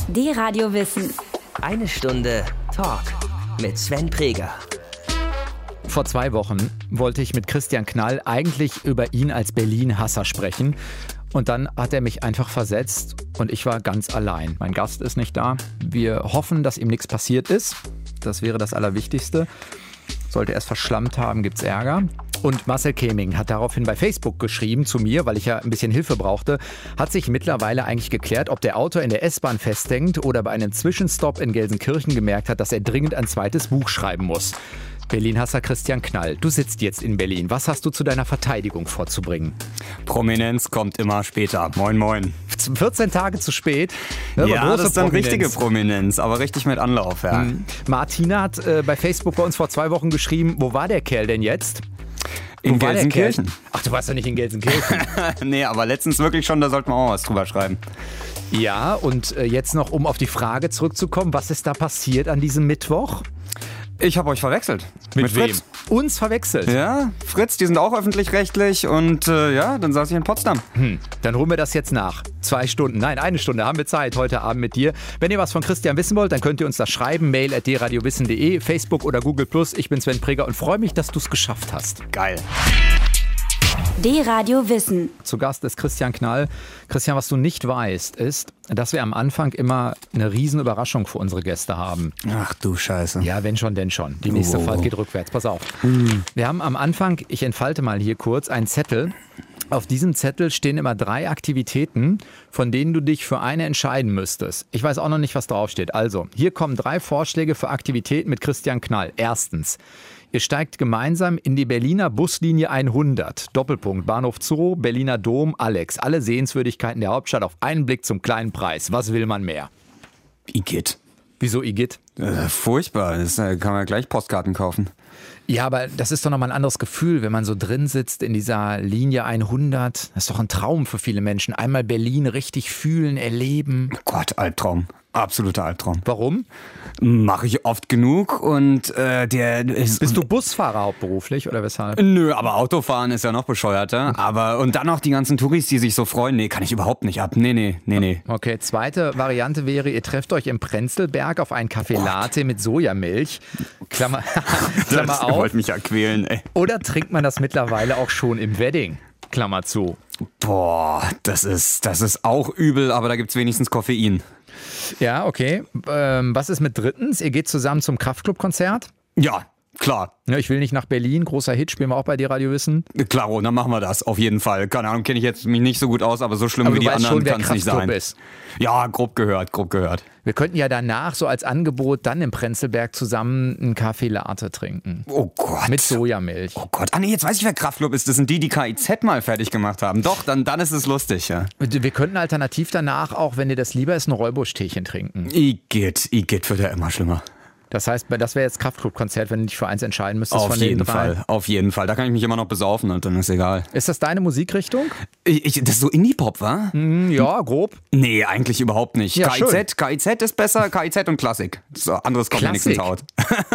D-Radio Wissen. Eine Stunde Talk mit Sven Preger. Vor 2 Wochen wollte ich mit Christian Knall eigentlich über ihn als Berlin-Hasser sprechen. Und dann hat er mich einfach versetzt und ich war ganz allein. Mein Gast ist nicht da. Wir hoffen, dass ihm nichts passiert ist. Das wäre das Allerwichtigste. Sollte er es verschlammt haben, gibt's Ärger. Und Marcel Keming hat daraufhin bei Facebook geschrieben zu mir, weil ich ja ein bisschen Hilfe brauchte, hat sich mittlerweile eigentlich geklärt, ob der Autor in der S-Bahn festhängt oder bei einem Zwischenstopp in Gelsenkirchen gemerkt hat, dass er dringend ein zweites Buch schreiben muss. Berlin-Hasser Christian Knall, du sitzt jetzt in Berlin. Was hast du zu deiner Verteidigung vorzubringen? Prominenz kommt immer später. Moin, moin. 14 Tage zu spät. Ja, das ist dann richtige Prominenz, aber richtig mit Anlauf. Ja. Martina hat bei Facebook bei uns vor 2 Wochen geschrieben, wo war der Kerl denn jetzt? In Gelsenkirchen. Ach, du warst doch nicht in Gelsenkirchen. Nee, aber letztens wirklich schon, da sollten wir auch was drüber schreiben. Ja, und jetzt noch, um auf die Frage zurückzukommen, was ist da passiert an diesem Mittwoch? Ich habe euch verwechselt. Mit wem? Fritz. Uns verwechselt? Ja, Fritz, die sind auch öffentlich-rechtlich und dann saß ich in Potsdam. Dann holen wir das jetzt nach. 2 Stunden, nein, 1 Stunde haben wir Zeit heute Abend mit dir. Wenn ihr was von Christian wissen wollt, dann könnt ihr uns das schreiben. mail@dradiowissen.de, Facebook oder Google+. Ich bin Sven Preger und freue mich, dass du es geschafft hast. Geil. D-Radio Wissen. Zu Gast ist Christian Knall. Christian, was du nicht weißt, ist, dass wir am Anfang immer eine riesen Überraschung für unsere Gäste haben. Ach du Scheiße. Ja, wenn schon, denn schon. Die nächste Fahrt geht rückwärts. Pass auf. Wir haben am Anfang, ich entfalte mal hier kurz, einen Zettel. Auf diesem Zettel stehen immer 3 Aktivitäten, von denen du dich für eine entscheiden müsstest. Ich weiß auch noch nicht, was draufsteht. Also, hier kommen 3 Vorschläge für Aktivitäten mit Christian Knall. Erstens, ihr steigt gemeinsam in die Berliner Buslinie 100. Doppelpunkt, Bahnhof Zoo, Berliner Dom, Alex. Alle Sehenswürdigkeiten der Hauptstadt auf einen Blick zum kleinen Preis. Was will man mehr? Igitt. Wieso Igitt? Furchtbar, das kann man gleich Postkarten kaufen. Ja, aber das ist doch nochmal ein anderes Gefühl, wenn man so drin sitzt in dieser Linie 100. Das ist doch ein Traum für viele Menschen. Einmal Berlin richtig fühlen, erleben. Gott, Albtraum. Absoluter Albtraum. Warum? Mache ich oft genug und der ist... Bist du Busfahrer hauptberuflich oder weshalb? Nö, aber Autofahren ist ja noch bescheuerter. Aber und dann noch die ganzen Touris, die sich so freuen. Nee, kann ich überhaupt nicht ab. Nee. Okay, zweite Variante wäre, ihr trefft euch im Prenzlberg auf einen Kaffee Latte mit Sojamilch. Klammer Das auf. wollte mich ja quälen, ey. Oder trinkt man das mittlerweile auch schon im Wedding? Klammer zu. Boah, das ist auch übel, aber da gibt's wenigstens Koffein. Ja, okay. Was ist mit drittens? Ihr geht zusammen zum Kraftklub-Konzert? Ja, klar. Ja, ich will nicht nach Berlin. Großer Hit, spielen wir auch bei D-Radio Wissen. Klaro, dann machen wir das, auf jeden Fall. Keine Ahnung, kenne ich jetzt mich nicht so gut aus, aber so schlimm wie die anderen kann es nicht sein. Ist. Ja, grob gehört. Wir könnten ja danach so als Angebot dann im Prenzlberg zusammen einen Kaffee Latte trinken. Oh Gott. Mit Sojamilch. Oh Gott. Ah nee, jetzt weiß ich, wer Kraftklub ist. Das sind die KIZ mal fertig gemacht haben. Doch, dann ist es lustig, ja. Wir könnten alternativ danach auch, wenn dir das lieber ist, ein Räubusch-Teechen trinken. Igitt wird ja immer schlimmer. Das heißt, das wäre jetzt Kraftklub-Konzert, wenn du dich für eins entscheiden müsstest Auf von den jeden 3. Fall, auf jeden Fall. Da kann ich mich immer noch besaufen und dann ist egal. Ist das deine Musikrichtung? Das ist so Indie-Pop, wa? Ja, grob. Nee, eigentlich überhaupt nicht. Ja, KIZ ist besser, KIZ und Klassik. So, anderes kommt mir nichts ins Haut.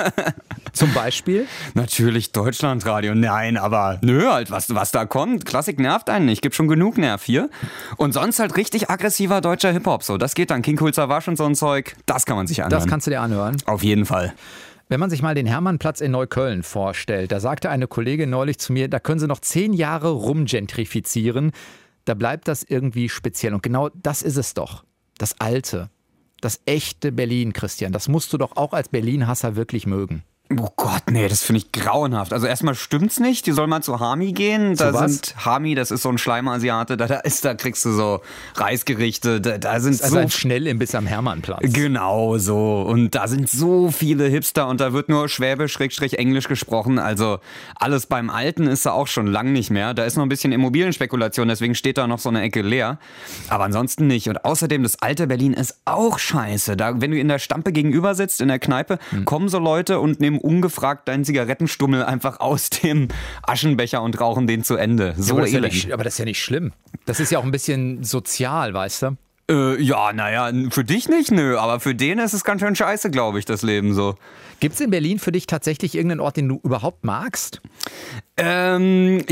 Zum Beispiel? Natürlich Deutschlandradio. Nein, aber nö, halt, was da kommt. Klassik nervt einen nicht. Gibt schon genug Nerv hier. Und sonst halt richtig aggressiver deutscher Hip-Hop. So, das geht dann. King Cool Savage und so ein Zeug. Das kann man sich anhören. Das kannst du dir anhören. Auf jeden Fall. Wenn man sich mal den Hermannplatz in Neukölln vorstellt, da sagte eine Kollegin neulich zu mir, da können sie noch 10 Jahre rumgentrifizieren. Da bleibt das irgendwie speziell. Und genau das ist es doch. Das alte, das echte Berlin, Christian. Das musst du doch auch als Berlin-Hasser wirklich mögen. Oh Gott, nee, das finde ich grauenhaft. Also erstmal stimmt's nicht, die soll mal zu Hami gehen. Hami, das ist so ein Schleimasiate, da kriegst du so Reisgerichte, da sind also ein Schnellimbiss am Hermannplatz. Genau so, und da sind so viele Hipster und da wird nur Schwäbisch-Englisch gesprochen, also alles beim Alten ist da auch schon lang nicht mehr. Da ist noch ein bisschen Immobilienspekulation, deswegen steht da noch so eine Ecke leer, aber ansonsten nicht. Und außerdem, das alte Berlin ist auch scheiße. Da, wenn du in der Stampe gegenüber sitzt, in der Kneipe, kommen so Leute und nehmen ungefragt deinen Zigarettenstummel einfach aus dem Aschenbecher und rauchen den zu Ende. So ja, elend. Aber das ist ja nicht schlimm. Das ist ja auch ein bisschen sozial, weißt du? Ja, naja, für dich nicht, nö, aber für den ist es ganz schön scheiße, glaube ich, das Leben so. Gibt es in Berlin für dich tatsächlich irgendeinen Ort, den du überhaupt magst? Den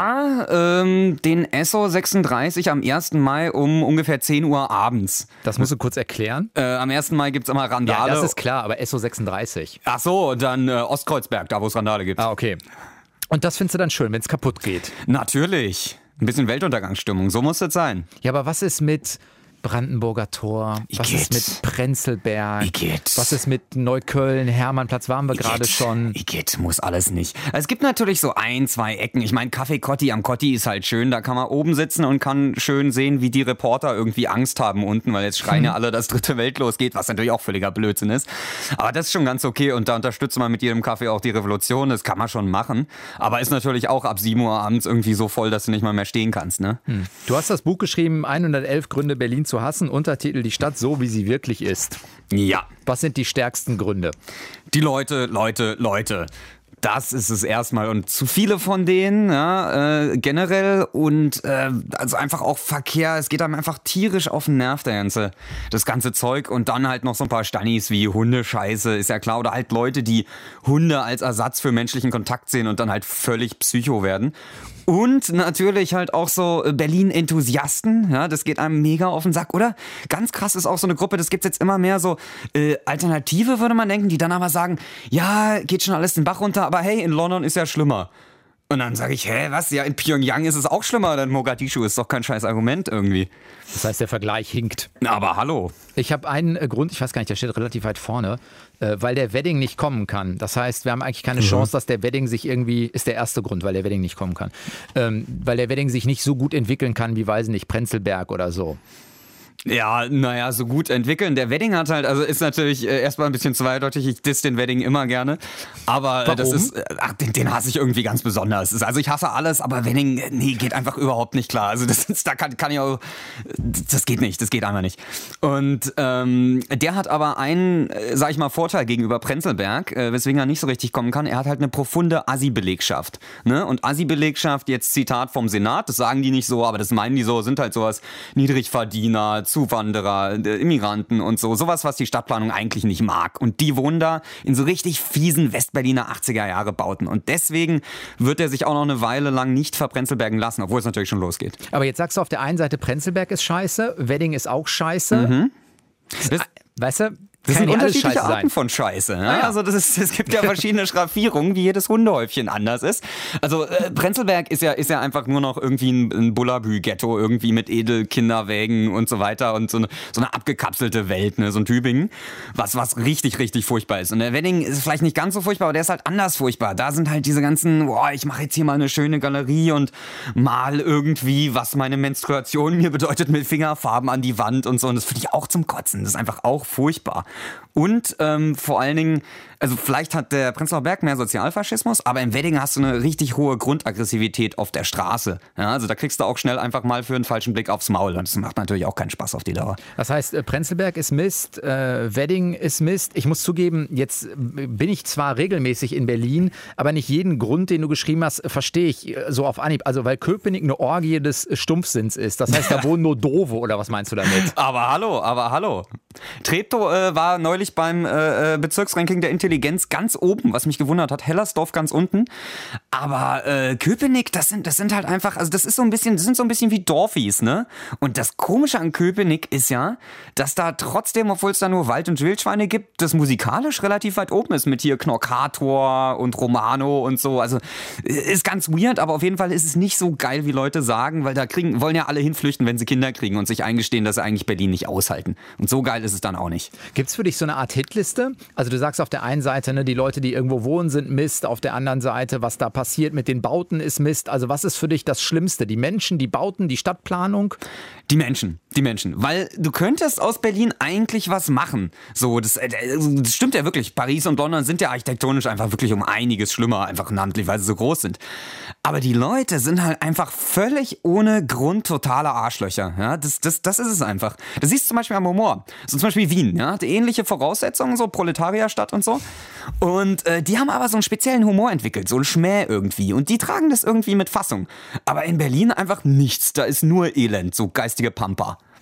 Esso 36 am 1. Mai um ungefähr 10 Uhr abends. Das musst du kurz erklären. Am 1. Mai gibt es immer Randale. Ja, das ist klar, aber Esso 36. Ach so, dann Ostkreuzberg, da wo es Randale gibt. Ah, okay. Und das findest du dann schön, wenn es kaputt geht? Natürlich. Ein bisschen Weltuntergangsstimmung, so muss es sein. Ja, aber was ist mit Brandenburger Tor? Was ist mit Prenzlberg? Was ist mit Neukölln, Hermannplatz, waren wir gerade schon? Muss alles nicht. Es gibt natürlich so 1, 2 Ecken. Ich meine, Café Kotti am Kotti ist halt schön. Da kann man oben sitzen und kann schön sehen, wie die Reporter irgendwie Angst haben unten, weil jetzt schreien ja alle, dass dritte Welt losgeht, was natürlich auch völliger Blödsinn ist. Aber das ist schon ganz okay und da unterstützt man mit jedem Kaffee auch die Revolution. Das kann man schon machen. Aber ist natürlich auch ab 7 Uhr abends irgendwie so voll, dass du nicht mal mehr stehen kannst, ne? Du hast das Buch geschrieben, 111 Gründe, Berlin zu hassen. Untertitel: Die Stadt so, wie sie wirklich ist. Ja. Was sind die stärksten Gründe? Die Leute. Das ist es erstmal und zu viele von denen, ja, generell und also einfach auch Verkehr, es geht einem einfach tierisch auf den Nerv, das ganze Zeug und dann halt noch so ein paar Stannis wie Hundescheiße, ist ja klar, oder halt Leute, die Hunde als Ersatz für menschlichen Kontakt sehen und dann halt völlig psycho werden. Und natürlich halt auch so Berlin-Enthusiasten, ja, das geht einem mega auf den Sack, oder? Ganz krass ist auch so eine Gruppe, das gibt's jetzt immer mehr so Alternative, würde man denken, die dann aber sagen, ja, geht schon alles den Bach runter, aber hey, in London ist ja schlimmer. Und dann sage ich, was? Ja, in Pyongyang ist es auch schlimmer, denn Mogadischu ist doch kein scheiß Argument irgendwie. Das heißt, der Vergleich hinkt. Aber hallo. Ich habe einen Grund, ich weiß gar nicht, der steht relativ weit vorne, weil der Wedding nicht kommen kann. Das heißt, wir haben eigentlich keine Chance, dass der Wedding sich irgendwie, ist der erste Grund, weil der Wedding nicht kommen kann. Weil der Wedding sich nicht so gut entwickeln kann wie, weiß nicht, Prenzlberg oder so. Ja, naja, so gut entwickeln. Der Wedding hat halt, also ist natürlich erstmal ein bisschen zweideutig. Ich diss den Wedding immer gerne. Aber warum? Das ist, den hasse ich irgendwie ganz besonders. Also ich hasse alles, aber Wedding, nee, geht einfach überhaupt nicht klar. Also da kann ich auch, das geht nicht, das geht einfach nicht. Und der hat aber einen, sag ich mal, Vorteil gegenüber Prenzlberg, weswegen er nicht so richtig kommen kann. Er hat halt eine profunde Assi-Belegschaft. Ne? Und Assi-Belegschaft, jetzt Zitat vom Senat, das sagen die nicht so, aber das meinen die so, sind halt sowas Niedrigverdiener, Zuwanderer, Immigranten und so. Sowas, was die Stadtplanung eigentlich nicht mag. Und die wohnen da in so richtig fiesen Westberliner 80er-Jahre-Bauten. Und deswegen wird er sich auch noch eine Weile lang nicht verprenzlbergen lassen, obwohl es natürlich schon losgeht. Aber jetzt sagst du auf der einen Seite, Prenzlberg ist scheiße, Wedding ist auch scheiße. Weißt du? Das sind unterschiedliche Arten sein. Von Scheiße. Ne? Ja. Also es gibt ja verschiedene Schraffierungen, wie jedes Hundehäufchen anders ist. Also Prenzlberg ist ja einfach nur noch irgendwie ein Bullabü-Ghetto, irgendwie mit Edelkinderwägen und so weiter und so eine abgekapselte Welt, ne? So ein Tübingen, was richtig, richtig furchtbar ist. Und der Wedding ist vielleicht nicht ganz so furchtbar, aber der ist halt anders furchtbar. Da sind halt diese ganzen, ich mache jetzt hier mal eine schöne Galerie und mal irgendwie, was meine Menstruation mir bedeutet, mit Fingerfarben an die Wand und so. Und das finde ich auch zum Kotzen. Das ist einfach auch furchtbar. Und vor allen Dingen, also vielleicht hat der Prenzlauer Berg mehr Sozialfaschismus, aber im Wedding hast du eine richtig hohe Grundaggressivität auf der Straße. Ja, also da kriegst du auch schnell einfach mal für einen falschen Blick aufs Maul und das macht natürlich auch keinen Spaß auf die Dauer. Das heißt, Prenzlberg ist Mist, Wedding ist Mist. Ich muss zugeben, jetzt bin ich zwar regelmäßig in Berlin, aber nicht jeden Grund, den du geschrieben hast, verstehe ich so auf Anhieb. Also weil Köpenick eine Orgie des Stumpfsinns ist. Das heißt, da wohnen nur Doofe, oder was meinst du damit? Aber hallo. Treptow war neulich beim Bezirksranking der Intelligenz ganz oben, was mich gewundert hat. Hellersdorf ganz unten. Aber Köpenick, das sind halt einfach, also das sind so ein bisschen wie Dorfis, ne? Und das Komische an Köpenick ist ja, dass da trotzdem, obwohl es da nur Wald- und Wildschweine gibt, das musikalisch relativ weit oben ist mit hier Knorkator und Romano und so. Also ist ganz weird, aber auf jeden Fall ist es nicht so geil, wie Leute sagen, weil da wollen ja alle hinflüchten, wenn sie Kinder kriegen und sich eingestehen, dass sie eigentlich Berlin nicht aushalten. Und so geil ist es dann auch nicht. Gibt's für dich so eine Art Hitliste? Also du sagst auf der einen Seite, ne, die Leute, die irgendwo wohnen, sind Mist. Auf der anderen Seite, was da passiert mit den Bauten, ist Mist. Also was ist für dich das Schlimmste? Die Menschen, die Bauten, die Stadtplanung? Die Menschen. Weil du könntest aus Berlin eigentlich was machen. So, das stimmt ja wirklich. Paris und London sind ja architektonisch einfach wirklich um einiges schlimmer, einfach namentlich, weil sie so groß sind. Aber die Leute sind halt einfach völlig ohne Grund totale Arschlöcher. Ja, das ist es einfach. Das siehst du zum Beispiel am Humor. So zum Beispiel Wien, ja, hat ähnliche Voraussetzungen, so Proletarierstadt und so. Und die haben aber so einen speziellen Humor entwickelt, so einen Schmäh irgendwie. Und die tragen das irgendwie mit Fassung. Aber in Berlin einfach nichts. Da ist nur Elend, so geistige Pampa.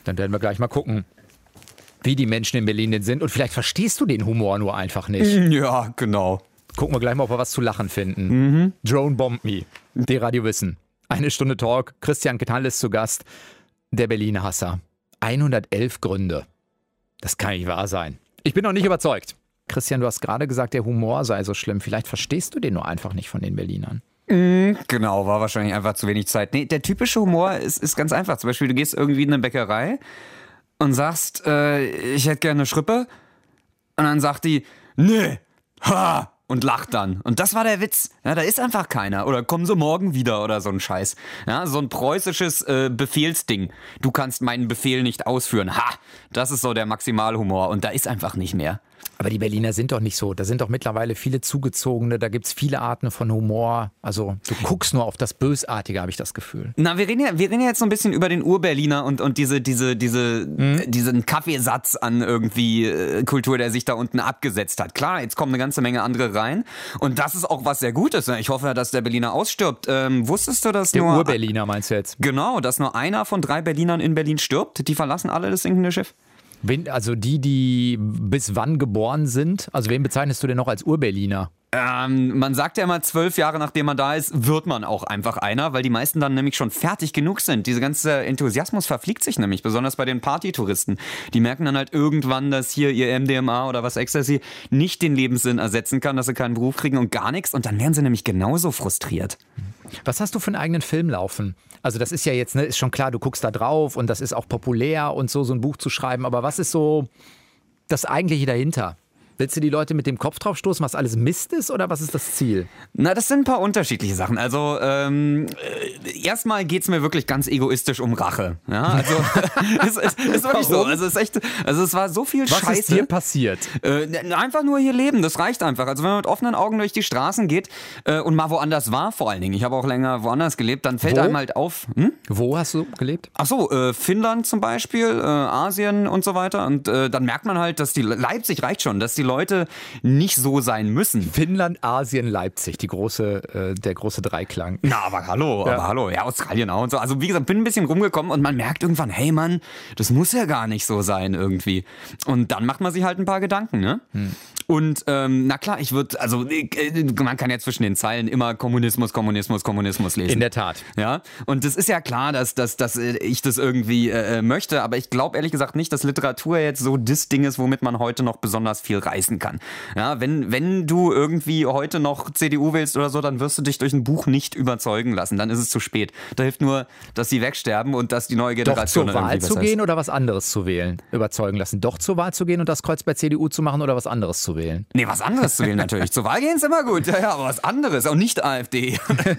Dann werden wir gleich mal gucken, wie die Menschen in Berlin denn sind. Und vielleicht verstehst du den Humor nur einfach nicht. Ja, genau. Gucken wir gleich mal, ob wir was zu lachen finden. Drone Bomb Me, D-Radio Wissen. 1 Stunde Talk, Christian Knall ist zu Gast, der Berliner Hasser. 111 Gründe. Das kann nicht wahr sein. Ich bin noch nicht überzeugt. Christian, du hast gerade gesagt, der Humor sei so schlimm. Vielleicht verstehst du den nur einfach nicht von den Berlinern. Genau, war wahrscheinlich einfach zu wenig Zeit. Nee, der typische Humor ist ganz einfach. Zum Beispiel, du gehst irgendwie in eine Bäckerei und sagst, ich hätte gerne eine Schrippe. Und dann sagt die, nee, ha! Und lacht dann. Und das war der Witz. Ja, da ist einfach keiner. Oder kommen sie morgen wieder oder so ein Scheiß. Ja, so ein preußisches Befehlsding. Du kannst meinen Befehl nicht ausführen. Ha! Das ist so der Maximalhumor. Und da ist einfach nicht mehr. Aber die Berliner sind doch nicht so. Da sind doch mittlerweile viele Zugezogene. Da gibt es viele Arten von Humor. Also du guckst nur auf das Bösartige, habe ich das Gefühl. Na, wir reden ja jetzt so ein bisschen über den Ur-Berliner und diesen Kaffeesatz an irgendwie Kultur, der sich da unten abgesetzt hat. Klar, jetzt kommen eine ganze Menge andere rein. Und das ist auch was sehr Gutes. Ich hoffe, dass der Berliner ausstirbt. Wusstest du, dass der Ur-Berliner meinst du jetzt? Genau, dass nur einer von 3 Berlinern in Berlin stirbt. Die verlassen alle das sinkende Schiff. Also die bis wann geboren sind? Also wen bezeichnest du denn noch als Ur-Berliner? Man sagt ja immer, 12 Jahre nachdem man da ist, wird man auch einfach einer, weil die meisten dann nämlich schon fertig genug sind. Dieser ganze Enthusiasmus verfliegt sich nämlich, besonders bei den Partytouristen. Die merken dann halt irgendwann, dass hier ihr MDMA oder was Ecstasy nicht den Lebenssinn ersetzen kann, dass sie keinen Beruf kriegen und gar nichts. Und dann werden sie nämlich genauso frustriert. Was hast du für einen eigenen Film laufen? Also das ist ja jetzt, ist schon klar, du guckst da drauf und das ist auch populär und so ein Buch zu schreiben. Aber was ist so das Eigentliche dahinter? Willst du die Leute mit dem Kopf drauf stoßen, was alles Mist ist, oder was ist das Ziel? Na, das sind ein paar unterschiedliche Sachen. Also erstmal geht's mir wirklich ganz egoistisch um Rache. Ja, also ist wirklich so. Also es war so viel Scheiße. Was ist dir passiert? Einfach nur hier leben, das reicht einfach. Also wenn man mit offenen Augen durch die Straßen geht und mal woanders war, vor allen Dingen. Ich habe auch länger woanders gelebt, dann fällt einem halt auf. Wo hast du gelebt? Ach so, Finnland zum Beispiel, Asien und so weiter. Und dann merkt man halt, dass Leipzig reicht schon, dass die Leute nicht so sein müssen. Finnland, Asien, Leipzig, der große Dreiklang. Na, aber hallo, ja, Australien auch und so. Also wie gesagt, bin ein bisschen rumgekommen und man merkt irgendwann, hey Mann, das muss ja gar nicht so sein irgendwie. Und dann macht man sich halt ein paar Gedanken, ne? Und na klar, man kann ja zwischen den Zeilen immer Kommunismus lesen. In der Tat. Ja, und das ist ja klar, dass ich das irgendwie möchte, aber ich glaube ehrlich gesagt nicht, dass Literatur jetzt so das Ding ist, womit man heute noch besonders viel reißen kann. Ja, wenn du irgendwie heute noch CDU wählst oder so, dann wirst du dich durch ein Buch nicht überzeugen lassen. Dann ist es zu spät. Da hilft nur, dass sie wegsterben und dass die neue Generation doch zur Wahl zu gehen oder was anderes zu wählen? Überzeugen lassen. Doch zur Wahl zu gehen und das Kreuz bei CDU zu machen oder was anderes zu wählen? Nee, was anderes zu wählen natürlich. Zur Wahl gehen ist immer gut. Ja, aber was anderes. Auch nicht AfD.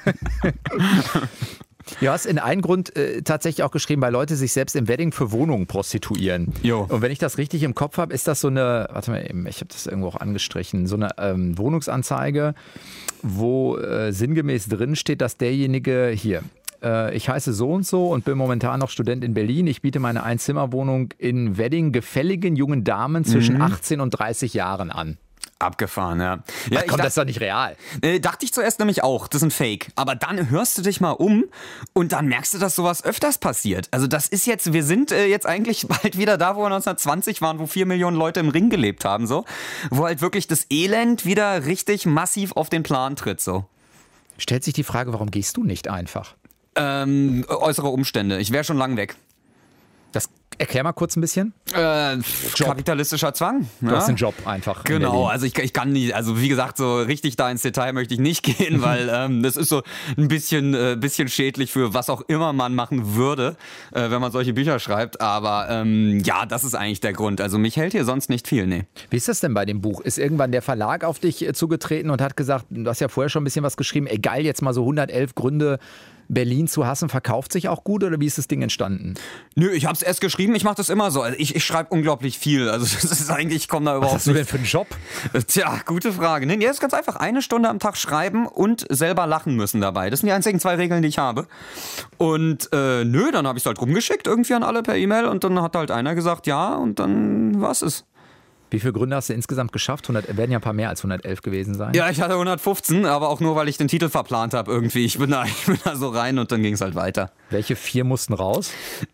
Du hast in einem Grund tatsächlich auch geschrieben, weil Leute sich selbst im Wedding für Wohnungen prostituieren. Jo. Und wenn ich das richtig im Kopf habe, ist das so eine, warte mal eben, ich habe das irgendwo auch angestrichen, so eine Wohnungsanzeige, wo sinngemäß drin steht, dass derjenige hier, ich heiße so und bin momentan noch Student in Berlin. Ich biete meine Einzimmerwohnung in Wedding gefälligen jungen Damen zwischen 18 und 30 Jahren an. Abgefahren, ja. Das ist doch nicht real. Dachte ich zuerst nämlich auch, das ist ein Fake. Aber dann hörst du dich mal um und dann merkst du, dass sowas öfters passiert. Also das ist jetzt, wir sind jetzt eigentlich bald wieder da, wo wir 1920 waren, wo 4 Millionen Leute im Ring gelebt haben, so. Wo halt wirklich das Elend wieder richtig massiv auf den Plan tritt, so. Stellt sich die Frage, warum gehst du nicht einfach? Äußere Umstände. Ich wäre schon lang weg. Erklär mal kurz ein bisschen. Kapitalistischer Zwang. Du hast einen Job einfach. Genau, also ich kann nicht, also wie gesagt, so richtig da ins Detail möchte ich nicht gehen, weil das ist so ein bisschen schädlich für was auch immer man machen würde, wenn man solche Bücher schreibt. Aber ja, das ist eigentlich der Grund. Also mich hält hier sonst nicht viel, nee. Wie ist das denn bei dem Buch? Ist irgendwann der Verlag auf dich zugetreten und hat gesagt, du hast ja vorher schon ein bisschen was geschrieben, egal, jetzt mal so 111 Gründe, Berlin zu hassen, verkauft sich auch gut oder wie ist das Ding entstanden? Nö, ich hab's erst geschrieben, ich mache das immer so. Also ich schreibe unglaublich viel. Also das ist eigentlich, ich komme da überhaupt nicht. Was hast du denn für einen Job? Tja, gute Frage. Nee, das ist ganz einfach. 1 Stunde am Tag schreiben und selber lachen müssen dabei. Das sind die einzigen 2 Regeln, die ich habe. Und dann habe ich es halt rumgeschickt irgendwie an alle per E-Mail und dann hat halt einer gesagt ja und dann war's es. Wie viele Gründe hast du insgesamt geschafft? Werden ja ein paar mehr als 111 gewesen sein. Ja, ich hatte 115, aber auch nur, weil ich den Titel verplant habe irgendwie. Ich bin da so rein und dann ging es halt weiter. Welche 4 mussten raus?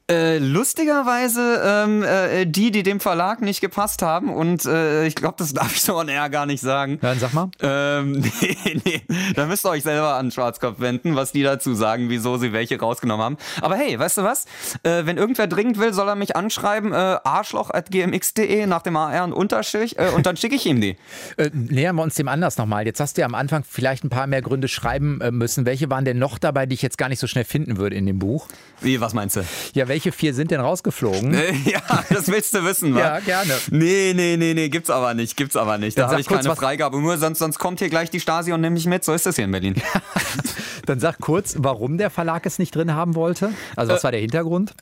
Lustigerweise die dem Verlag nicht gepasst haben und ich glaube, das darf ich so on air gar nicht sagen. Ja, dann sag mal. Nee, da müsst ihr euch selber an Schwarzkopf wenden, was die dazu sagen, wieso sie welche rausgenommen haben. Aber hey, weißt du was? Wenn irgendwer dringend will, soll er mich anschreiben, arschloch@gmx.de nach dem AR und Unterstrich und dann schicke ich ihm die. Nähern wir uns dem anders nochmal. Jetzt hast du ja am Anfang vielleicht ein paar mehr Gründe schreiben müssen. Welche waren denn noch dabei, die ich jetzt gar nicht so schnell finden würde in dem Buch? Wie, was meinst du? Ja, welche 4 sind denn rausgeflogen? Ja, das willst du wissen, wa? Ja, gerne. Nee, gibt's aber nicht. Da habe ich keine Freigabe. Nur sonst kommt hier gleich die Stasi und nimmt mich mit. So ist das hier in Berlin. Dann sag kurz, warum der Verlag es nicht drin haben wollte. Also was war der Hintergrund?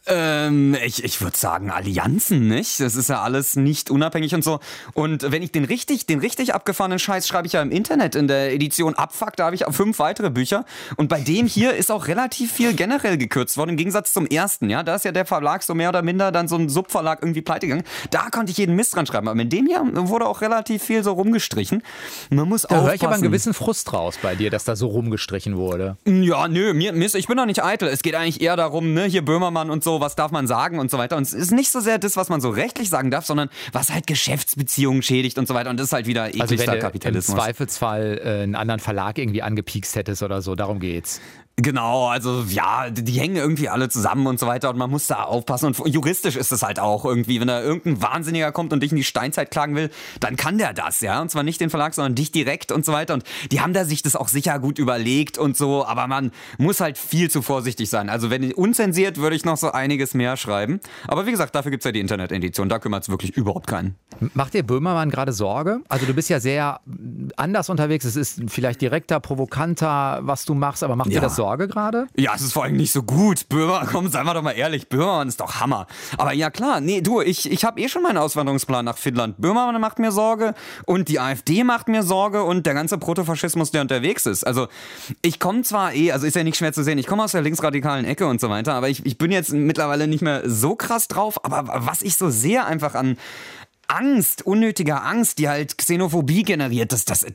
Ich würde sagen Allianzen, nicht? Das ist ja alles nicht unabhängig und so. Und wenn ich den richtig abgefahrenen Scheiß schreibe ich ja im Internet in der Edition Abfuck, da habe ich 5 weitere Bücher. Und bei dem hier ist auch relativ viel generell gekürzt worden, im Gegensatz zum ersten. Ja, da ist ja der Verlag so mehr oder minder dann so ein Subverlag irgendwie pleite gegangen. Da konnte ich jeden Mist dran schreiben. Aber in dem hier wurde auch relativ viel so rumgestrichen. Man muss da höre ich aber einen gewissen Frust raus bei dir, dass da so rumgestrichen wurde. Ja, nö, ich bin doch nicht eitel. Es geht eigentlich eher darum, ne, hier Böhmermann und so, was darf man sagen und so weiter. Und es ist nicht so sehr das, was man so rechtlich sagen darf, sondern was halt Geschäftsbeziehungen schädigt und so weiter. Und das ist halt wieder ekligster Kapitalismus. Im Zweifelsfall einen anderen Verlag irgendwie angepiekst hättest oder so, darum geht's. Genau, also ja, die hängen irgendwie alle zusammen und so weiter und man muss da aufpassen und juristisch ist es halt auch irgendwie, wenn da irgendein Wahnsinniger kommt und dich in die Steinzeit klagen will, dann kann der das, ja, und zwar nicht den Verlag, sondern dich direkt und so weiter und die haben da sich das auch sicher gut überlegt und so, aber man muss halt viel zu vorsichtig sein, also wenn unzensiert würde ich noch so einiges mehr schreiben, aber wie gesagt, dafür gibt's ja die Internet-Edition, da kümmert es wirklich überhaupt keinen. Macht dir Böhmermann gerade Sorge? Also du bist ja sehr anders unterwegs, es ist vielleicht direkter, provokanter, was du machst, aber macht dir das Sorge gerade? Ja, es ist vor allem nicht so gut. Böhmermann, komm, seien wir doch mal ehrlich, Böhmermann ist doch Hammer. Aber ja klar, nee, du, ich habe schon meinen Auswanderungsplan nach Finnland. Böhmermann macht mir Sorge und die AfD macht mir Sorge und der ganze Protofaschismus, der unterwegs ist. Also ich komme zwar also ist ja nicht schwer zu sehen, ich komme aus der linksradikalen Ecke und so weiter, aber ich bin jetzt mittlerweile nicht mehr so krass drauf, aber was ich so sehe einfach an Angst, unnötiger Angst, die halt Xenophobie generiert,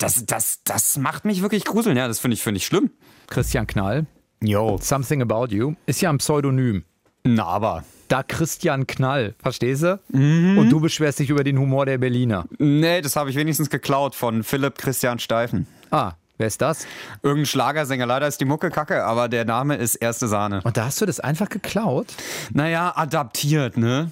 das macht mich wirklich gruseln. Ja, das finde ich schlimm. Christian Knall. Jo. Something About You ist ja ein Pseudonym. Na, aber. Da Christian Knall, verstehst du? Mhm. Und du beschwerst dich über den Humor der Berliner. Nee, das habe ich wenigstens geklaut von Philipp Christian Steifen. Ah, wer ist das? Irgendein Schlagersänger. Leider ist die Mucke kacke, aber der Name ist erste Sahne. Und da hast du das einfach geklaut? Naja, adaptiert, ne?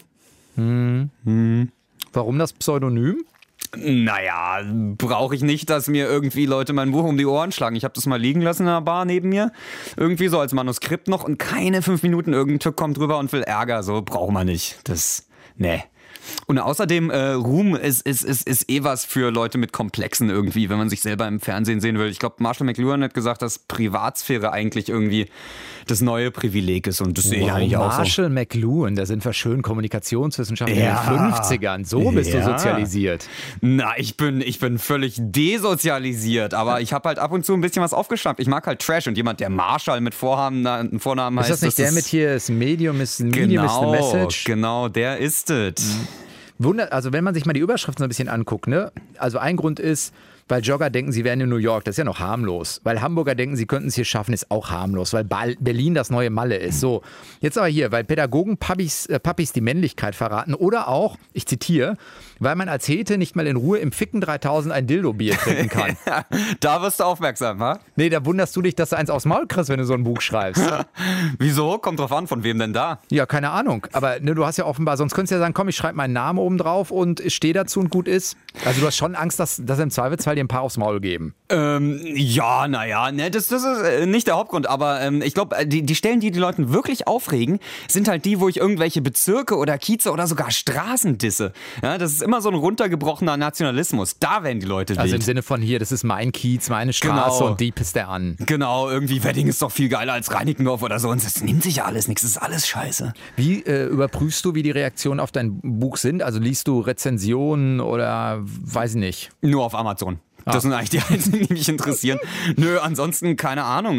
Warum das Pseudonym? Naja, brauche ich nicht, dass mir irgendwie Leute mein Buch um die Ohren schlagen. Ich habe das mal liegen lassen in einer Bar neben mir. Irgendwie so als Manuskript noch und keine 5 Minuten irgendein Typ kommt drüber und will Ärger. So braucht man nicht. Nee. Und außerdem, Ruhm ist was für Leute mit Komplexen irgendwie, wenn man sich selber im Fernsehen sehen will. Ich glaube, Marshall McLuhan hat gesagt, dass Privatsphäre eigentlich irgendwie das neue Privileg ist. Und das sehe ich eigentlich auch so. Marshall McLuhan, da sind wir schön Kommunikationswissenschaftler in den 50ern. So bist du sozialisiert. Na, ich bin völlig desozialisiert, aber ich habe halt ab und zu ein bisschen was aufgeschnappt. Ich mag halt Trash und jemand, der Marshall mit Vornamen heißt. Ist das nicht der mit hier, ist Medium is the message? Genau, der ist es. Also wenn man sich mal die Überschriften so ein bisschen anguckt, ne? Also ein Grund ist, weil Jogger denken, sie wären in New York, das ist ja noch harmlos. Weil Hamburger denken, sie könnten es hier schaffen, ist auch harmlos. Weil Berlin das neue Malle ist. So, jetzt aber hier, weil Pädagogen Pappis die Männlichkeit verraten. Oder auch, ich zitiere, weil man als Hete nicht mal in Ruhe im Ficken 3000 ein Dildo-Bier trinken kann. Da wirst du aufmerksam, ha? Nee, da wunderst du dich, dass du eins aufs Maul kriegst, wenn du so ein Buch schreibst. Wieso? Kommt drauf an, von wem denn da? Ja, keine Ahnung. Aber ne, du hast ja offenbar, sonst könntest du ja sagen, komm, ich schreibe meinen Namen oben drauf und stehe dazu und gut ist. Also du hast schon Angst, dass im Zweifelsfall dir ein paar aufs Maul geben. Ja, naja, ne, das ist nicht der Hauptgrund, aber ich glaube, die Stellen, die Leuten wirklich aufregen, sind halt die, wo ich irgendwelche Bezirke oder Kieze oder sogar Straßen disse. Ja, das ist immer so ein runtergebrochener Nationalismus. Da werden die Leute wild. Also im Sinne von hier, das ist mein Kiez, meine Straße und die pisst er an. Genau, irgendwie Wedding ist doch viel geiler als Reinickendorf oder so und das nimmt sich ja alles nichts, das ist alles scheiße. Wie überprüfst du, wie die Reaktionen auf dein Buch sind? Also liest du Rezensionen oder weiß ich nicht? Nur auf Amazon. Das sind eigentlich die einzigen, die mich interessieren. Nö, ansonsten keine Ahnung.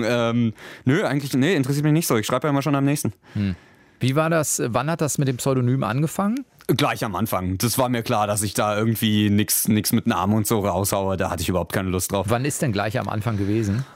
Interessiert mich nicht so. Ich schreibe ja immer schon am nächsten. Wie war das, wann hat das mit dem Pseudonym angefangen? Gleich am Anfang. Das war mir klar, dass ich da irgendwie nix mit Namen und so raushaue. Da hatte ich überhaupt keine Lust drauf. Wann ist denn gleich am Anfang gewesen?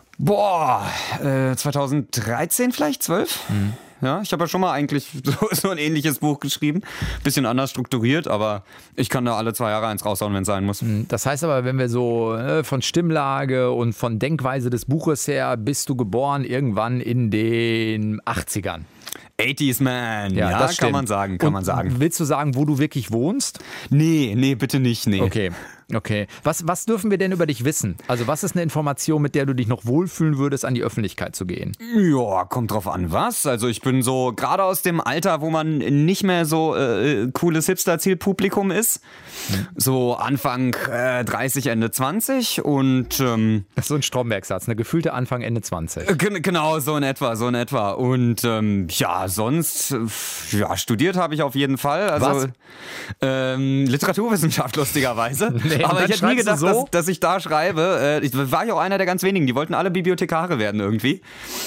2013 vielleicht, 12? Ja, ich habe ja schon mal eigentlich so ein ähnliches Buch geschrieben. Bisschen anders strukturiert, aber ich kann da alle 2 Jahre eins raushauen, wenn es sein muss. Das heißt aber, wenn wir so von Stimmlage und von Denkweise des Buches her, bist du geboren irgendwann in den 80ern. 80s Man, ja, das kann stimmt. man sagen, Willst du sagen, wo du wirklich wohnst? Nee, bitte nicht, nee. Okay. Was dürfen wir denn über dich wissen? Also was ist eine Information, mit der du dich noch wohlfühlen würdest, an die Öffentlichkeit zu gehen? Ja, kommt drauf an, was. Also ich bin so gerade aus dem Alter, wo man nicht mehr so cooles Hipster-Zielpublikum ist. So Anfang 30, Ende 20 und... Das ist so ein Stromberg-Satz, eine gefühlte Anfang, Ende 20. Genau, so in etwa. Und sonst, studiert habe ich auf jeden Fall. Also Literaturwissenschaft, lustigerweise. Nee, aber ich hätte nie gedacht, so? dass ich da schreibe. Ich war ja auch einer der ganz wenigen. Die wollten alle Bibliothekare werden irgendwie.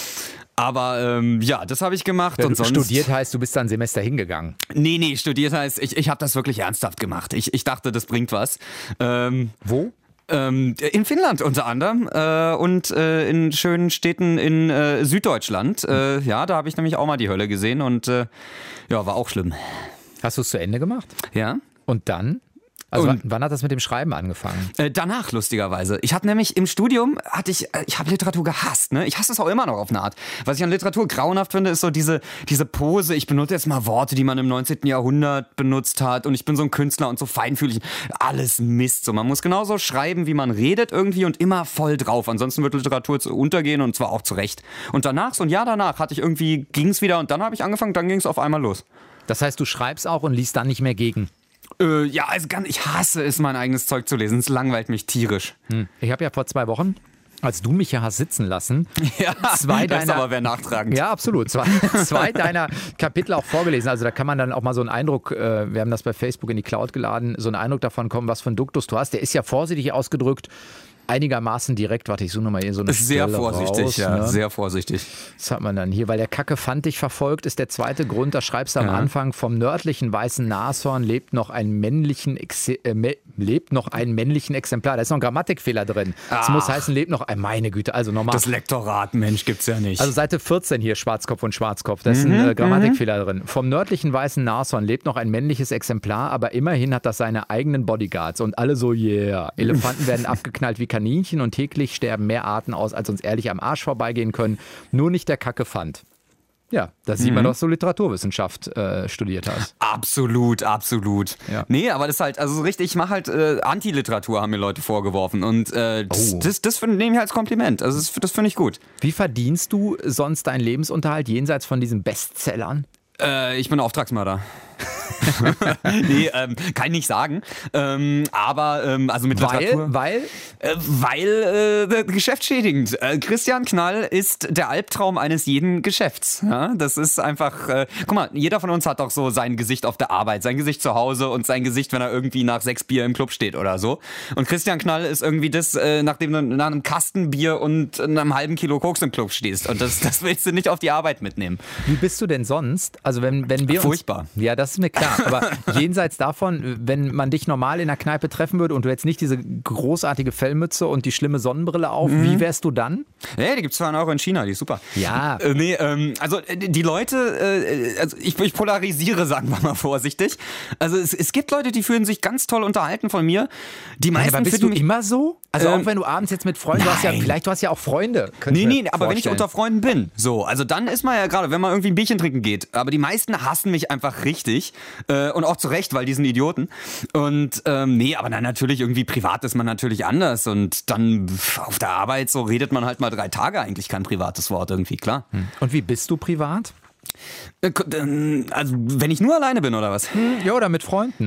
Aber das habe ich gemacht. Ja, und sonst studiert heißt, du bist da ein Semester hingegangen. Nee, studiert heißt, ich habe das wirklich ernsthaft gemacht. Ich dachte, das bringt was. Wo? In Finnland unter anderem und in schönen Städten in Süddeutschland. Da habe ich nämlich auch mal die Hölle gesehen und war auch schlimm. Hast du es zu Ende gemacht? Ja. Und dann? Also wann hat das mit dem Schreiben angefangen? Danach, lustigerweise. Ich hatte nämlich im Studium, ich habe Literatur gehasst, ne? Ich hasse es auch immer noch auf eine Art. Was ich an Literatur grauenhaft finde, ist so diese Pose, ich benutze jetzt mal Worte, die man im 19. Jahrhundert benutzt hat und ich bin so ein Künstler und so feinfühlig. Alles Mist. So, man muss genauso schreiben, wie man redet irgendwie und immer voll drauf. Ansonsten wird Literatur untergehen und zwar auch zu Recht. Und danach, so ein Jahr danach, ging's wieder und dann habe ich angefangen, dann ging es auf einmal los. Das heißt, du schreibst auch und liest dann nicht mehr gegen? Ich hasse es, mein eigenes Zeug zu lesen. Es langweilt mich tierisch. Ich habe ja vor 2 Wochen, als du mich hier hast sitzen lassen, das ist aber wer nachtragend. Ja, absolut. Zwei deiner Kapitel auch vorgelesen. Also da kann man dann auch mal so einen Eindruck, wir haben das bei Facebook in die Cloud geladen, so einen Eindruck davon kommen, was für ein Duktus du hast. Der ist ja vorsichtig ausgedrückt, einigermaßen direkt. Warte, ich suche nochmal hier so eine Sehr Stelle vorsichtig, raus, ja, ne? sehr vorsichtig. Das hat man dann hier, weil der Kacke fand dich verfolgt, ist der zweite Grund. Da schreibst du am Anfang, vom nördlichen weißen Nashorn lebt noch ein männlichen Exemplar. Da ist noch ein Grammatikfehler drin. Das muss heißen, lebt noch ein, meine Güte, also nochmal. Das Lektorat, Mensch, gibt's ja nicht. Also Seite 14 hier, Schwarzkopf und Schwarzkopf, da ist ein Grammatikfehler drin. Vom nördlichen weißen Nashorn lebt noch ein männliches Exemplar, aber immerhin hat das seine eigenen Bodyguards und alle so, yeah. Elefanten werden abgeknallt wie Kaninchen und täglich sterben mehr Arten aus, als uns ehrlich am Arsch vorbeigehen können. Nur nicht der Kackefant. Ja, da sieht man, dass du Literaturwissenschaft studiert hast. Absolut. Ja. Nee, aber das ist halt, also so richtig, ich mache halt Antiliteratur, haben mir Leute vorgeworfen. Und das nehme ich als Kompliment. Also das finde ich gut. Wie verdienst du sonst deinen Lebensunterhalt jenseits von diesen Bestsellern? Ich bin Auftragsmörder. Nee, kann ich nicht sagen. Aber also mit Literatur. Weil geschäftsschädigend. Christian Knall ist der Albtraum eines jeden Geschäfts. Ja? Das ist einfach, guck mal, jeder von uns hat doch so sein Gesicht auf der Arbeit, sein Gesicht zu Hause und sein Gesicht, wenn er irgendwie nach 6 Bier im Club steht oder so. Und Christian Knall ist irgendwie das, nachdem du nach einem Kasten Bier und einem halben Kilo Koks im Club stehst. Und das willst du nicht auf die Arbeit mitnehmen. Wie bist du denn sonst? Also wenn wir Furchtbar. Ja, das ist mir klar. Aber jenseits davon, wenn man dich normal in der Kneipe treffen würde und du hättest nicht diese großartige Fellmütze und die schlimme Sonnenbrille auf, wie wärst du dann? Ja, die gibt es zwar auch in China, die ist super. Ja. Also die Leute, also ich polarisiere, sagen wir mal vorsichtig. Also es gibt Leute, die fühlen sich ganz toll unterhalten von mir. Die meisten aber bist du immer so? Also auch wenn du abends jetzt mit Freunden, du hast ja auch Freunde. Nee, aber wenn ich unter Freunden bin, so, also dann ist man ja gerade, wenn man irgendwie ein Bierchen trinken geht, aber die meisten hassen mich einfach richtig und auch zu Recht, weil die sind Idioten. Und aber dann natürlich irgendwie privat ist man natürlich anders und dann auf der Arbeit so redet man halt mal 3 Tage eigentlich kein privates Wort irgendwie, klar. Und wie bist du privat? Also wenn ich nur alleine bin oder was? Ja, oder mit Freunden.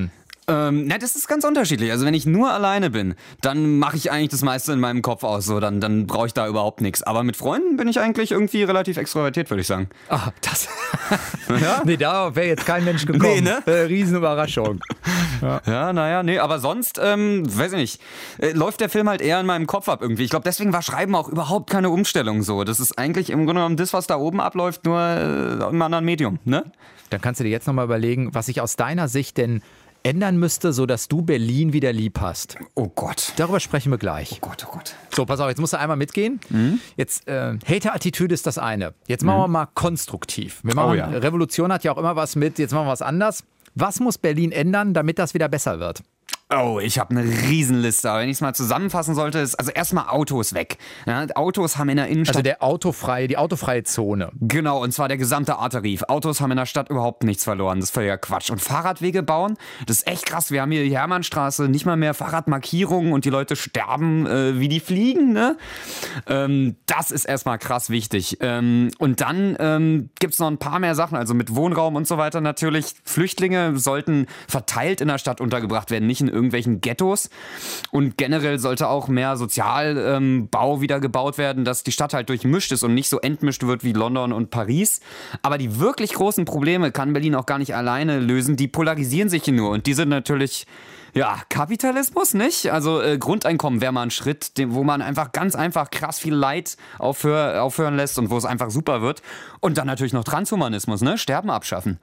Das ist ganz unterschiedlich. Also wenn ich nur alleine bin, dann mache ich eigentlich das meiste in meinem Kopf aus. So, dann brauche ich da überhaupt nichts. Aber mit Freunden bin ich eigentlich irgendwie relativ extrovertiert, würde ich sagen. Ah, das. Ja? Nee, da wäre jetzt kein Mensch gekommen. Nee, ne? Riesenüberraschung. Nee, aber sonst, weiß ich nicht, läuft der Film halt eher in meinem Kopf ab irgendwie. Ich glaube, deswegen war Schreiben auch überhaupt keine Umstellung so. Das ist eigentlich im Grunde genommen das, was da oben abläuft, nur im anderen Medium, ne? Dann kannst du dir jetzt nochmal überlegen, was sich aus deiner Sicht denn ändern müsste, sodass du Berlin wieder lieb hast. Oh Gott. Darüber sprechen wir gleich. Oh Gott. So, pass auf, jetzt musst du einmal mitgehen. Jetzt, Hater-Attitüde ist das eine. Jetzt machen wir mal konstruktiv. Revolution hat ja auch immer was mit, jetzt machen wir was anders. Was muss Berlin ändern, damit das wieder besser wird? Oh, ich habe eine Riesenliste. Aber wenn ich es mal zusammenfassen sollte, ist also erstmal Autos weg. Ja, Autos haben in der Innenstadt... Also die autofreie Zone. Genau, und zwar der gesamte Arterrief. Autos haben in der Stadt überhaupt nichts verloren. Das ist völliger Quatsch. Und Fahrradwege bauen, das ist echt krass. Wir haben hier die Hermannstraße, nicht mal mehr Fahrradmarkierungen und die Leute sterben wie die Fliegen. Ne? Das ist erstmal krass wichtig. Und dann gibt es noch ein paar mehr Sachen, also mit Wohnraum und so weiter natürlich. Flüchtlinge sollten verteilt in der Stadt untergebracht werden, nicht in irgendwelchen Ghettos. Und generell sollte auch mehr Sozialbau wieder gebaut werden, dass die Stadt halt durchmischt ist und nicht so entmischt wird wie London und Paris. Aber die wirklich großen Probleme kann Berlin auch gar nicht alleine lösen. Die polarisieren sich hier nur. Und die sind natürlich... Ja, Kapitalismus, nicht? Also Grundeinkommen wäre mal ein Schritt, wo man einfach ganz einfach krass viel Leid aufhören lässt und wo es einfach super wird. Und dann natürlich noch Transhumanismus, ne? Sterben abschaffen.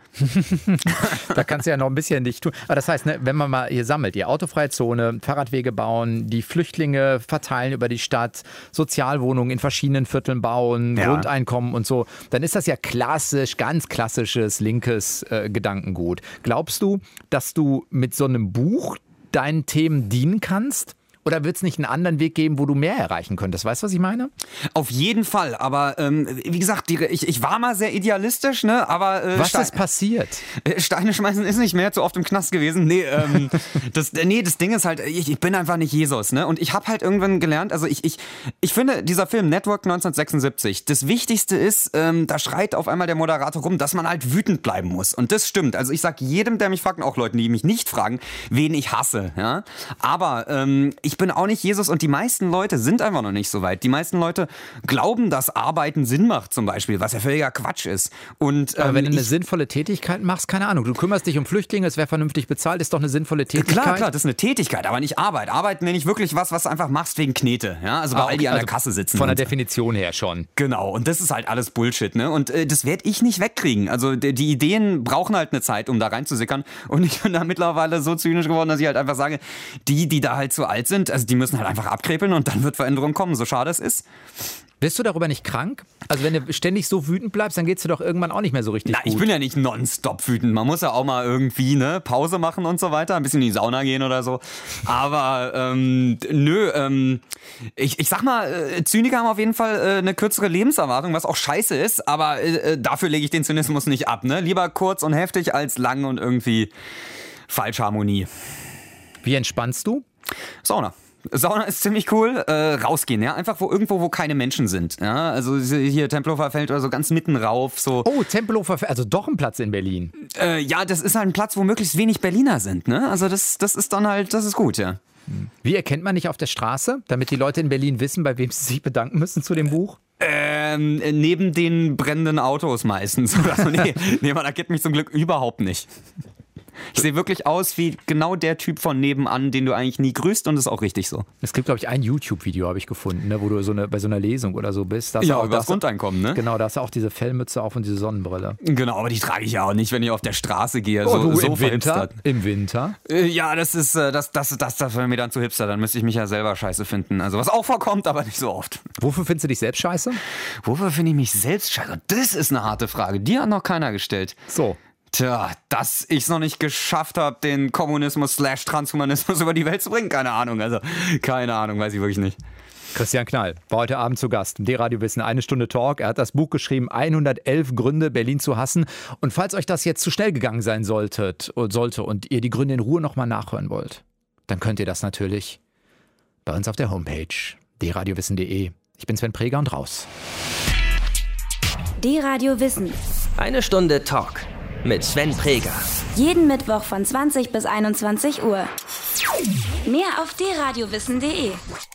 Da kannst du ja noch ein bisschen nicht tun. Aber das heißt, ne, wenn man mal hier sammelt, die autofreie Zone, Fahrradwege bauen, die Flüchtlinge verteilen über die Stadt, Sozialwohnungen in verschiedenen Vierteln bauen, Grundeinkommen und so, dann ist das ja klassisch, ganz klassisches linkes Gedankengut. Glaubst du, dass du mit so einem Buch deinen Themen dienen kannst? Oder wird es nicht einen anderen Weg geben, wo du mehr erreichen könntest? Weißt du, was ich meine? Auf jeden Fall. Aber wie gesagt, ich war mal sehr idealistisch, ne? Aber was ist passiert? Steine schmeißen ist nicht mehr zu oft im Knast gewesen. Nee, das Ding ist halt, ich bin einfach nicht Jesus, ne? Und ich habe halt irgendwann gelernt, also ich finde, dieser Film Network 1976, das Wichtigste ist, da schreit auf einmal der Moderator rum, dass man halt wütend bleiben muss. Und das stimmt. Also ich sag jedem, der mich fragt, und auch Leuten, die mich nicht fragen, wen ich hasse, ja? Aber ich bin auch nicht Jesus und die meisten Leute sind einfach noch nicht so weit. Die meisten Leute glauben, dass Arbeiten Sinn macht zum Beispiel, was ja völliger Quatsch ist. Und, aber wenn du eine sinnvolle Tätigkeit machst, keine Ahnung, du kümmerst dich um Flüchtlinge, es wäre vernünftig bezahlt, ist doch eine sinnvolle Tätigkeit. Klar, das ist eine Tätigkeit, aber nicht Arbeit. Arbeit nenne ich wirklich was du einfach machst wegen Knete. Ja? Also bei all die an der Kasse sitzen. Von der Definition her schon. Genau, und das ist halt alles Bullshit. Ne? Und das werde ich nicht wegkriegen. Also die Ideen brauchen halt eine Zeit, um da reinzusickern. Und ich bin da mittlerweile so zynisch geworden, dass ich halt einfach sage, die da halt zu alt sind, also die müssen halt einfach abkrepeln und dann wird Veränderung kommen, so schade es ist. Bist du darüber nicht krank? Also wenn du ständig so wütend bleibst, dann geht's dir doch irgendwann auch nicht mehr so richtig gut. Ich bin ja nicht nonstop wütend. Man muss ja auch mal irgendwie Pause machen und so weiter, ein bisschen in die Sauna gehen oder so. Aber ich sag mal, Zyniker haben auf jeden Fall eine kürzere Lebenserwartung, was auch scheiße ist, aber dafür lege ich den Zynismus nicht ab. Ne? Lieber kurz und heftig als lang und irgendwie falsche Harmonie. Wie entspannst du? Sauna ist ziemlich cool. Rausgehen, ja. Einfach wo keine Menschen sind. Ja? Also hier Tempelhofer Feld oder so ganz mitten rauf. So. Oh, Tempelhofer Feld, also doch ein Platz in Berlin. Ja, das ist halt ein Platz, wo möglichst wenig Berliner sind. Ne? Also das ist dann halt, das ist gut, ja. Wie erkennt man dich auf der Straße, damit die Leute in Berlin wissen, bei wem sie sich bedanken müssen zu dem Buch? Neben den brennenden Autos meistens. Nee, man erkennt mich zum Glück überhaupt nicht. Ich sehe wirklich aus wie genau der Typ von nebenan, den du eigentlich nie grüßt und das ist auch richtig so. Es gibt, glaube ich, ein YouTube-Video, habe ich gefunden, ne, wo du bei so einer Lesung oder so bist. Ja, über das Grundeinkommen, ne? Genau, da hast du auch diese Fellmütze auf und diese Sonnenbrille. Genau, aber die trage ich ja auch nicht, wenn ich auf der Straße gehe. So im Winter? Im Winter? Ja, das wäre mir dann zu hipster, dann müsste ich mich ja selber scheiße finden. Also was auch vorkommt, aber nicht so oft. Wofür findest du dich selbst scheiße? Wofür finde ich mich selbst scheiße? Das ist eine harte Frage, die hat noch keiner gestellt. So. Tja, dass ich es noch nicht geschafft habe, den Kommunismus/Transhumanismus über die Welt zu bringen, keine Ahnung. Also, keine Ahnung, weiß ich wirklich nicht. Christian Knall war heute Abend zu Gast im D-Radio Wissen, 1 Stunde Talk. Er hat das Buch geschrieben, 111 Gründe, Berlin zu hassen. Und falls euch das jetzt zu schnell gegangen sein sollte und ihr die Gründe in Ruhe nochmal nachhören wollt, dann könnt ihr das natürlich bei uns auf der Homepage dradiowissen.de. Ich bin Sven Preger und raus. D-Radio Wissen. 1 Stunde Talk mit Sven Preger. Jeden Mittwoch von 20 bis 21 Uhr. Mehr auf dradiowissen.de.